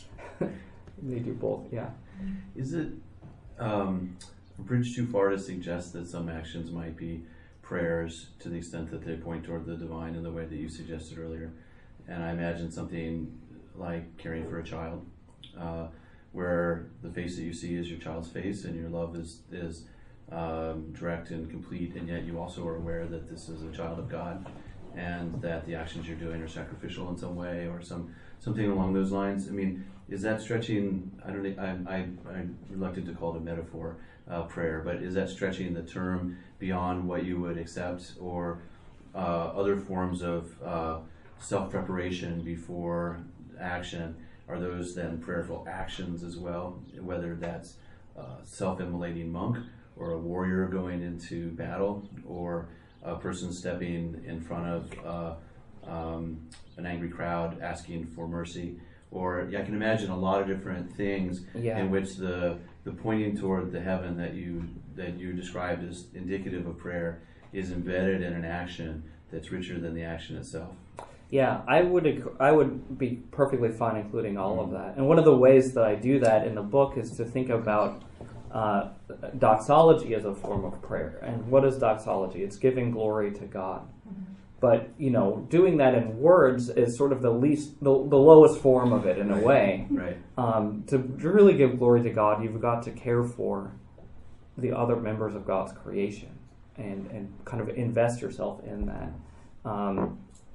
They do both, yeah. Is it um, a bridge too far to suggest that some actions might be prayers to the extent that they point toward the divine in the way that you suggested earlier? And I imagine something like caring for a child, uh, where the face that you see is your child's face, and your love is is um, direct and complete, and yet you also are aware that this is a child of God, and that the actions you're doing are sacrificial in some way, or some something along those lines. I mean, is that stretching? I don't. I, I I'm reluctant to call it a metaphor, uh, prayer, but is that stretching the term beyond what you would accept, or uh, other forms of uh, self-preparation before action? Are those then prayerful actions as well? Whether that's a self-immolating monk, or a warrior going into battle, or a person stepping in front of uh, um, an angry crowd asking for mercy, or yeah, I can imagine a lot of different things Yeah. in which the the pointing toward the heaven that you that you described as indicative of prayer is embedded in an action that's richer than the action itself. Yeah, I would I would be perfectly fine including all of that. And one of the ways that I do that in the book is to think about uh, doxology as a form of prayer. And what is doxology? It's giving glory to God. But, you know, doing that in words is sort of the least, the, the lowest form of it in a way. Right. Um, to really give glory to God, you've got to care for the other members of God's creation and, and kind of invest yourself in that. Um,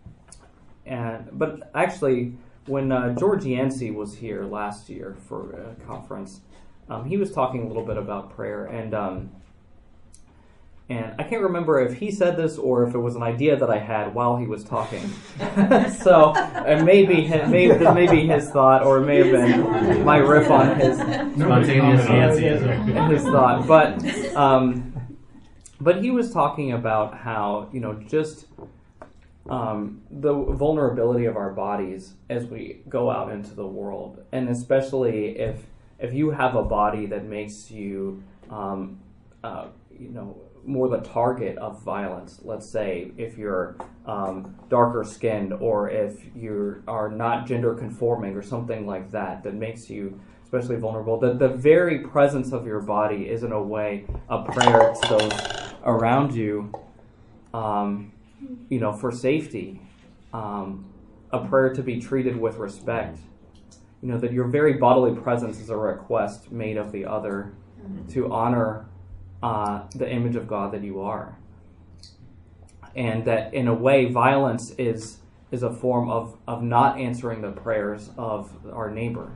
and but actually, when uh, George Yancey was here last year for a conference, um, he was talking a little bit about prayer, and um, and I can't remember if he said this or if it was an idea that I had while he was talking. So and maybe maybe maybe his thought, or it may have been my riff on his Spontaneous Yancyism. his thought, but um, but he was talking about how, you know, just um, the vulnerability of our bodies as we go out into the world, and especially if if you have a body that makes you um, uh, you know, more the target of violence. Let's say if you're um, darker skinned, or if you are not gender conforming, or something like that, that makes you especially vulnerable. The, the very presence of your body is in a way a prayer to those around you, um, you know, for safety, um, a prayer to be treated with respect. You know, that your very bodily presence is a request made of the other to honor Uh, the image of God that you are, and that in a way violence is is a form of, of not answering the prayers of our neighbor,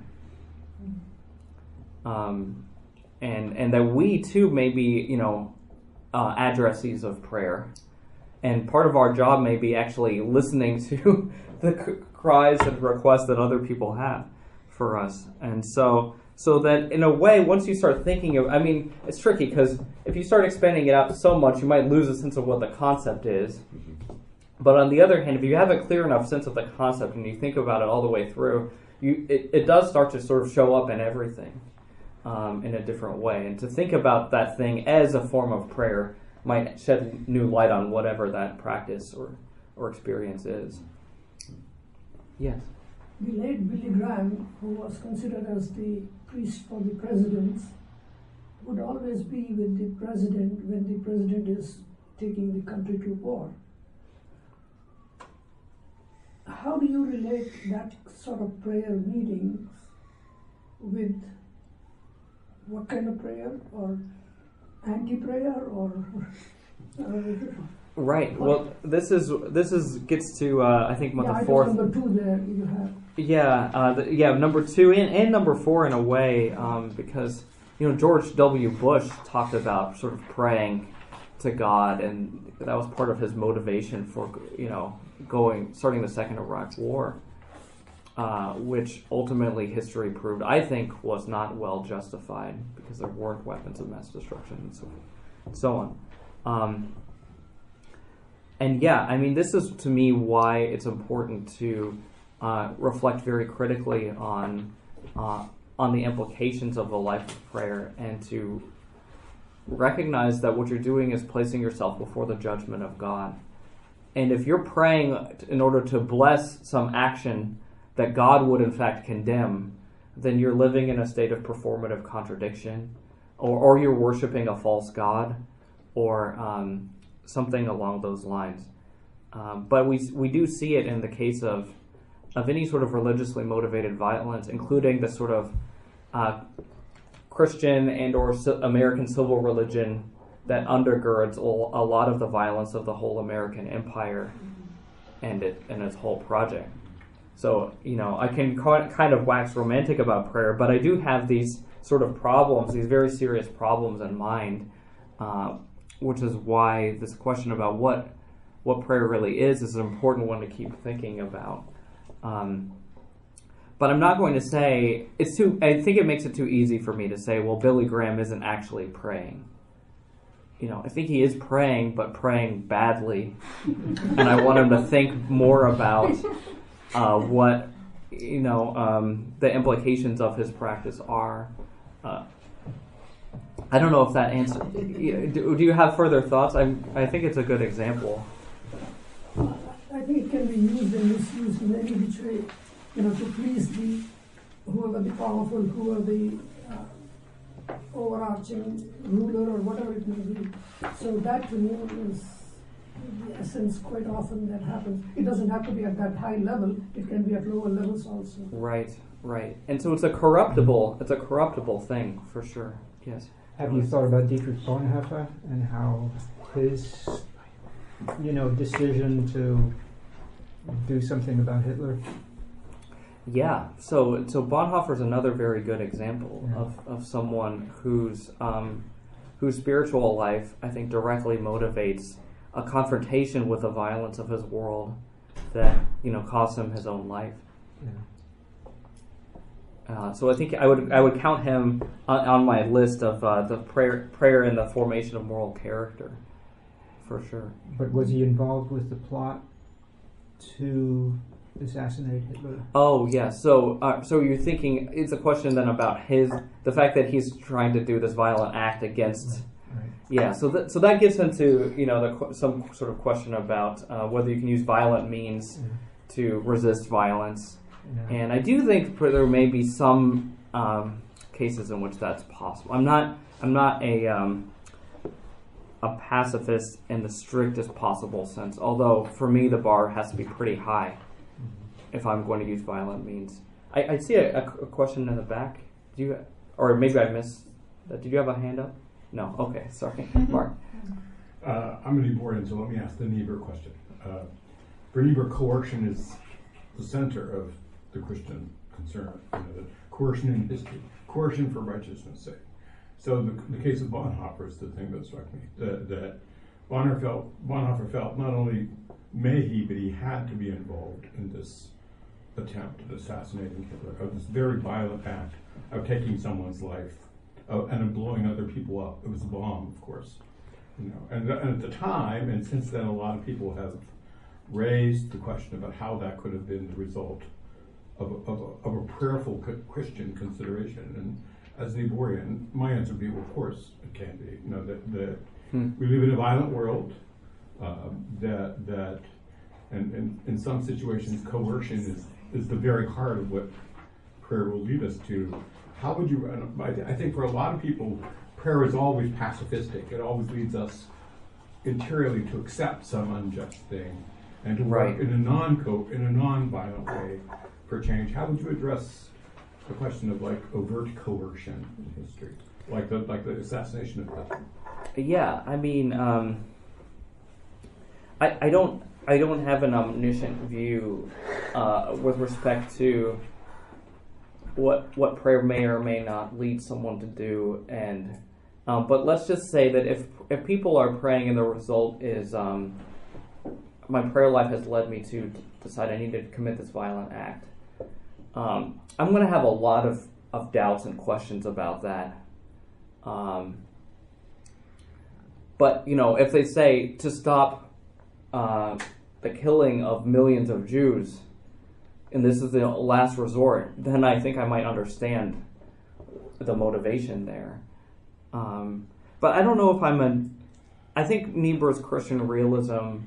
um, and and that we too may be, you know, uh, addressees of prayer, and part of our job may be actually listening to the c- cries and requests that other people have for us, and so. So that in a way, once you start thinking of, I mean, it's tricky because if you start expanding it out so much, you might lose a sense of what the concept is. But on the other hand, if you have a clear enough sense of the concept and you think about it all the way through, you it, it does start to sort of show up in everything um, in a different way. And to think about that thing as a form of prayer might shed new light on whatever that practice or, or experience is. Yes? The late Billy Graham, who was considered as the priest for the presidents, would always be with the president when the president is taking the country to war. How do you relate that sort of prayer meetings with what kind of prayer, or anti-prayer, or uh, Right. Well, this is this is gets to uh, I think yeah, the fourth. number two there you have. Yeah, uh, the, yeah, number two and, and number four in a way, um, because you know George W. Bush talked about sort of praying to God, and that was part of his motivation for you know going starting the Second Iraq War, uh, which ultimately history proved I think was not well justified because there weren't weapons of mass destruction and so and so on. Um, and yeah, I mean, this is to me why it's important to. Uh, reflect very critically on uh, on the implications of a life of prayer, and to recognize that what you're doing is placing yourself before the judgment of God. And if you're praying in order to bless some action that God would in fact condemn, then you're living in a state of performative contradiction, or, or you're worshiping a false god, or um, something along those lines. Um, but we we do see it in the case of of any sort of religiously motivated violence, including the sort of uh, Christian and or American civil religion that undergirds a lot of the violence of the whole American empire and it and its whole project. So, you know, I can kind of wax romantic about prayer, but I do have these sort of problems, these very serious problems in mind, uh, which is why this question about what what prayer really is is an important one to keep thinking about. Um, but I'm not going to say it's too. I think it makes it too easy for me to say, well, Billy Graham isn't actually praying. You know, I think he is praying, but praying badly, and I want him to think more about uh, what you know um, the implications of his practice are. Uh, I don't know if that answer. Do, do you have further thoughts? I I think it's a good example. I think it can be used and misused in any which way, you know, to please the whoever the powerful, whoever the uh, overarching ruler or whatever it may be. So that to me is the essence. Quite often that happens. It doesn't have to be at that high level. It can be at lower levels also. Right, right. And so it's a corruptible. It's a corruptible thing for sure. Yes. Have you thought about Dietrich Bonhoeffer and how his, you know, decision to do something about Hitler? Yeah, so so Bonhoeffer's another very good example Yeah. of, of someone whose um, whose spiritual life, I think, directly motivates a confrontation with the violence of his world that you know cost him his own life. Yeah. Uh, so I think I would I would count him on, on my list of uh, the prayer prayer and the formation of moral character, for sure. But was he involved with the plot to assassinate Hitler? Oh yeah, so uh, so you're thinking it's a question then about his the fact that he's trying to do this violent act against. Right. Right. Yeah, so that so that gets into you know the qu- some sort of question about uh, whether you can use violent means Yeah. to resist violence, Yeah. and I do think pr- there may be some um, cases in which that's possible. I'm not I'm not a um, a pacifist in the strictest possible sense, although for me the bar has to be pretty high if I'm going to use violent means. I, I see a, a question in the back. Do you, or maybe I missed that. Did you have a hand up? No. Okay. Sorry, Mark. Uh, I'm a Niebuhrian, so let me ask the Niebuhr question. Uh, for Niebuhr, coercion is the center of the Christian concern. You know, the coercion in history, coercion for righteousness' sake. So the, the case of Bonhoeffer is the thing that struck me. That, that Bonhoeffer felt, Bonhoeffer felt not only may he, but he had to be involved in this attempt at assassinating Hitler, of this very violent act of taking someone's life uh, and of blowing other people up. It was a bomb, of course. You know, and, and at the time, and since then, a lot of people have raised the question about how that could have been the result of a, of a, of a prayerful Christian consideration. And as a Niebuhrian, my answer would be, well, of course it can be. You know, that, that Hmm. we live in a violent world, uh, that, that and, and in some situations, coercion is, is the very heart of what prayer will lead us to. How would you, I think for a lot of people, prayer is always pacifistic. It always leads us interiorly to accept some unjust thing and to work Right. in a non in a non-violent way for change. How would you address the question of like overt coercion in history, like the like the assassination of Hitler? Yeah, I mean, um, I I don't I don't have an omniscient view uh, with respect to what what prayer may or may not lead someone to do, and um, but let's just say that if if people are praying and the result is um, my prayer life has led me to decide I need to commit this violent act, um, I'm going to have a lot of, of doubts and questions about that. Um, but you know, if they say to stop uh, the killing of millions of Jews, and this is the last resort, then I think I might understand the motivation there. Um, but I don't know if I'm a... I think Niebuhr's Christian realism,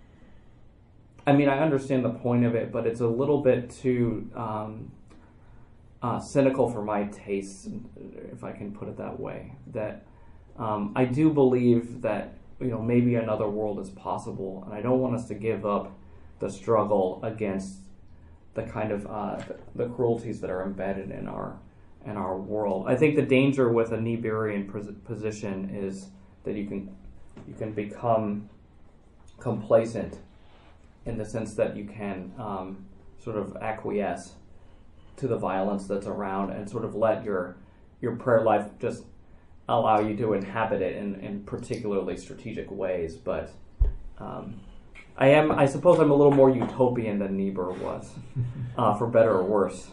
I mean, I understand the point of it, but it's a little bit too um, uh, cynical for my tastes, if I can put it that way. That um, I do believe that, you know, maybe another world is possible, and I don't want us to give up the struggle against the kind of uh, the cruelties that are embedded in our in our world. I think the danger with a Niebuhrian pos- position is that you can you can become complacent in the sense that you can um, sort of acquiesce to the violence that's around and sort of let your your prayer life just allow you to inhabit it in, in particularly strategic ways. But um, I am, I suppose I'm a little more utopian than Niebuhr was, uh, for better or worse.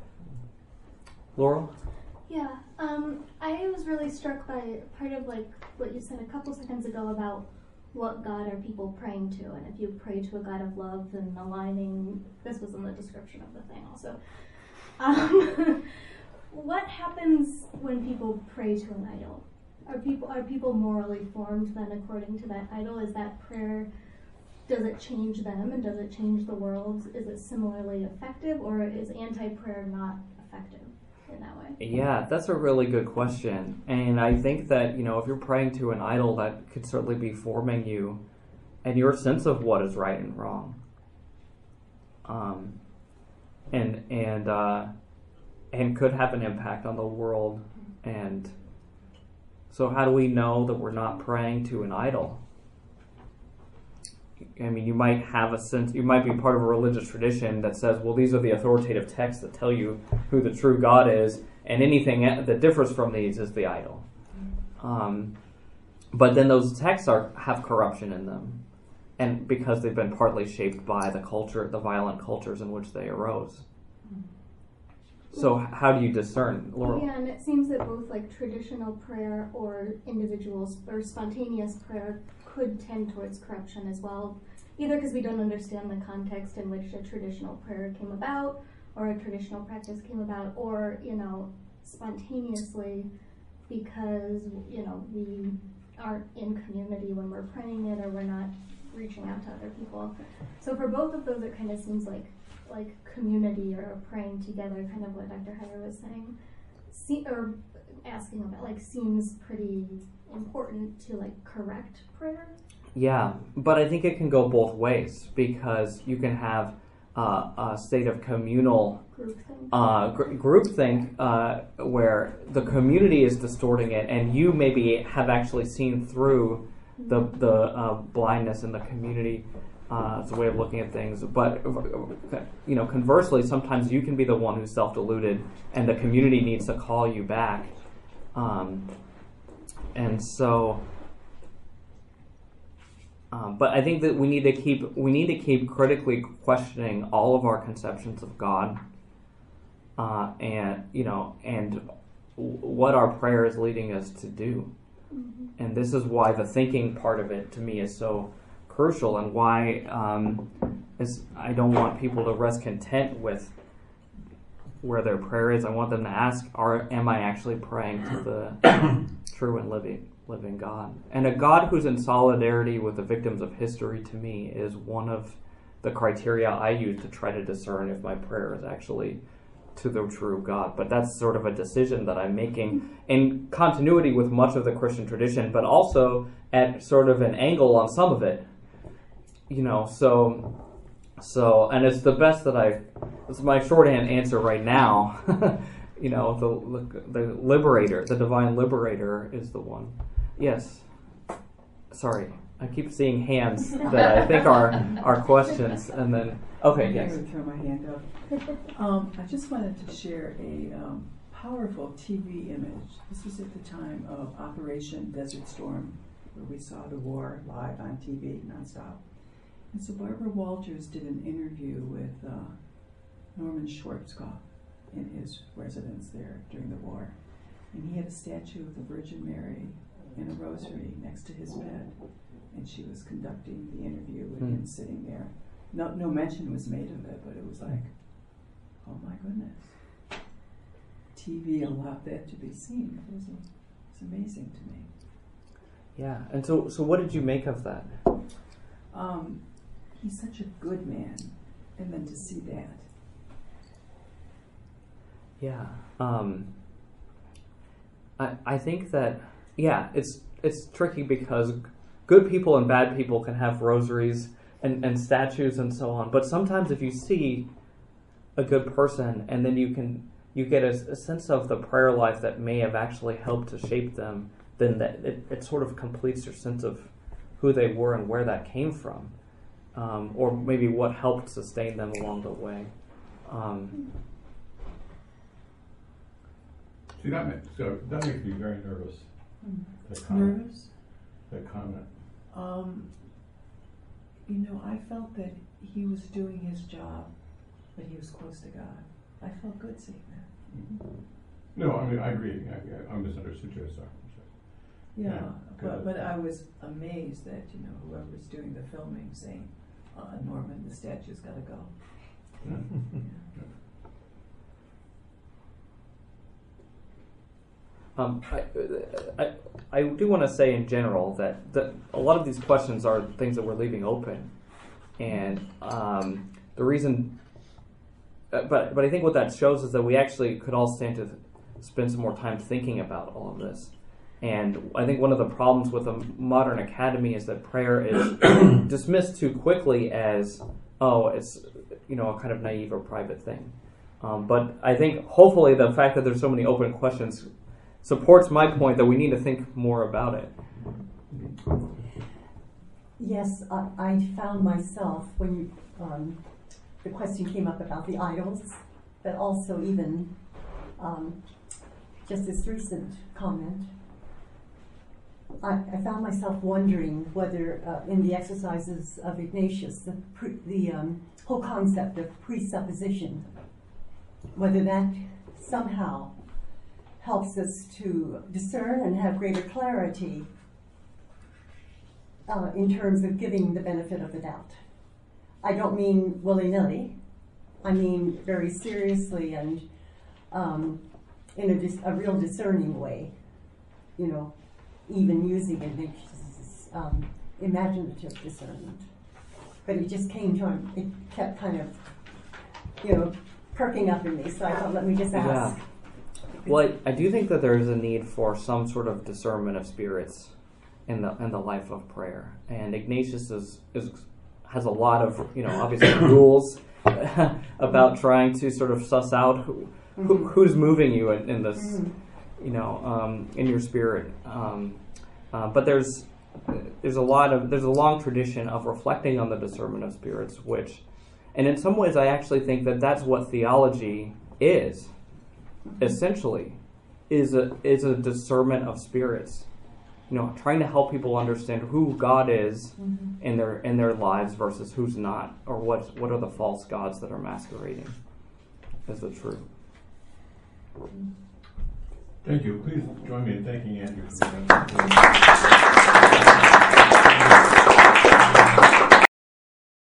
Laurel? Yeah, um, I was really struck by part of like what you said a couple seconds ago about what God are people praying to, and if you pray to a God of love, then aligning, this was in the description of the thing also. Um, what happens when people pray to an idol? Are people are people morally formed then according to that idol? Is that prayer, does it change them and does it change the world? Is it similarly effective, or is anti-prayer not effective in that way? Yeah, that's a really good question. And I think that, you know, if you're praying to an idol, that could certainly be forming you and your sense of what is right and wrong. Um, and and uh, and could have an impact on the world. And so how do we know that we're not praying to an idol? I mean, you might have a sense, you might be part of a religious tradition that says, well, these are the authoritative texts that tell you who the true God is, and anything that differs from these is the idol. Um, but then those texts are have corruption in them, and because they've been partly shaped by the culture, the violent cultures in which they arose. So how do you discern, Laurel? Yeah, and it seems that both like traditional prayer or individuals or spontaneous prayer could tend towards corruption as well, either because we don't understand the context in which a traditional prayer came about or a traditional practice came about, or, you know, spontaneously because, you know, we aren't in community when we're praying it, or we're not reaching out to other people. So for both of those, it kind of seems like like community or praying together, kind of what Doctor Heyer was saying, See, or asking about, like, seems pretty important to like correct prayer. Yeah, but I think it can go both ways, because you can have uh, a state of communal Groupthink. uh, gr- groupthink uh, where the community is distorting it, and you maybe have actually seen through the the uh, blindness in the community. Uh, it's a way of looking at things. But, you know, conversely, sometimes you can be the one who's self-deluded, and the community needs to call you back. Um, and so, um, but I think that we need to keep we need to keep critically questioning all of our conceptions of God, uh, and you know, and w- what our prayer is leading us to do. Mm-hmm. And this is why the thinking part of it, to me, is so crucial, and why um, is I don't want people to rest content with where their prayer is. I want them to ask, "Are am I actually praying to the true and living living God?" And a God who's in solidarity with the victims of history, to me, is one of the criteria I use to try to discern if my prayer is actually to the true God. But that's sort of a decision that I'm making in continuity with much of the Christian tradition, but also at sort of an angle on some of it. You know, so, so, and it's the best that I, it's my shorthand answer right now. You know, the the liberator, the divine liberator is the one. Yes. Sorry, I keep seeing hands that I think are are questions, and then okay, I'm yes. going to throw my hand up. Um, I just wanted to share a um, powerful T V image. This was at the time of Operation Desert Storm, where we saw the war live on T V nonstop. And so Barbara Walters did an interview with uh, Norman Schwarzkopf in his residence there during the war. And he had a statue of the Virgin Mary and a rosary next to his bed. And she was conducting the interview with Mm. him sitting there. No, no mention was made of it, but it was like, oh my goodness. T V allowed that to be seen. It was, it was amazing to me. Yeah, and so so what did you make of that? Um, he's such a good man, and then to see that. Yeah, um, I I think that yeah, it's it's tricky because good people and bad people can have rosaries and, and statues and so on. But sometimes if you see a good person and then you can you get a, a sense of the prayer life that may have actually helped to shape them, then that it, it sort of completes your sense of who they were and where that came from, um, or maybe what helped sustain them along the way. Um, See, that makes, so that makes me very nervous. That comment. Nervous? That comment. Um, you know, I felt that he was doing his job, but he was close to God. I felt good seeing that. No, I mean, I agree. I, I misunderstood you, sorry. Yeah, Yeah, but, good. but I was amazed that, you know, whoever's doing the filming saying, uh, Norman, the statue's got to go. Yeah. Um, I, I, I do want to say in general that, that a lot of these questions are things that we're leaving open, and um, the reason, uh, but but I think what that shows is that we actually could all stand to spend some more time thinking about all of this. And I think one of the problems with a modern academy is that prayer is dismissed too quickly as, oh, it's, you know, a kind of naive or private thing. Um, but I think hopefully the fact that there's so many open questions supports my point that we need to think more about it. Yes, I, I found myself, when you, um, the question came up about the idols, but also even um, just this recent comment, I, I found myself wondering whether uh, in the exercises of Ignatius, the, pre, the um, whole concept of presupposition, whether that somehow helps us to discern and have greater clarity uh, in terms of giving the benefit of the doubt. I don't mean willy-nilly. I mean very seriously and um, in a, dis- a real discerning way, you know, even using Ignatius' um, imaginative discernment. But it just came to him, it kept kind of, you know, perking up in me, so I thought, let me just ask. Yeah. Well, I, I do think that there is a need for some sort of discernment of spirits in the in the life of prayer, and Ignatius is, is has a lot of, you know, obviously rules about trying to sort of suss out who, mm-hmm. who who's moving you in, in this, mm-hmm. you know, um, in your spirit. Um, uh, but there's there's a lot of there's a long tradition of reflecting on the discernment of spirits, which, and in some ways, I actually think that that's what theology is. Essentially, is a is a discernment of spirits, you know, trying to help people understand who God is mm-hmm. in their in their lives versus who's not, or what what are the false gods that are masquerading as the true. Thank you. Please join me in thanking Andrew for that.